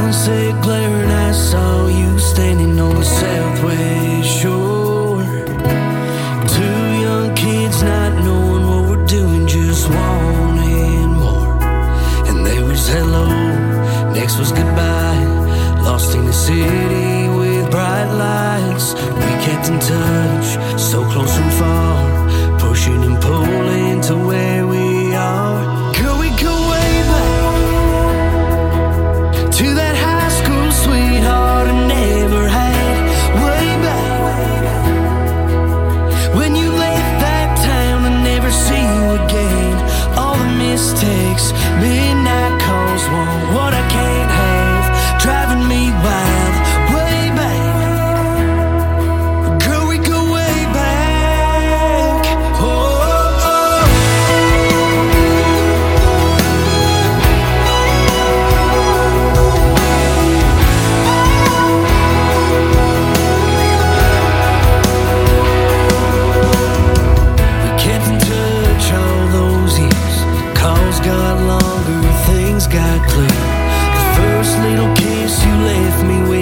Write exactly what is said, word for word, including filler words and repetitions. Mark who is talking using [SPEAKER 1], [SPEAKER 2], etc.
[SPEAKER 1] sunset glare and I saw you standing on the southwest shore. Two young kids not knowing what we're doing, just wanting more. And there was hello, next was goodbye. Lost in the city with bright lights. We kept in touch, so close from far, pushing and pulling to where we are. Girl, we go way back to that high school sweetheart I never had. Way back when you left that town and never see you again. All the mistakes, midnight calls, want what I can't have, driving me wild. Way back, girl, we go way back. Oh, oh, oh. We kept in touch all those years. Calls got longer, things got clear. The first little kiss you left me with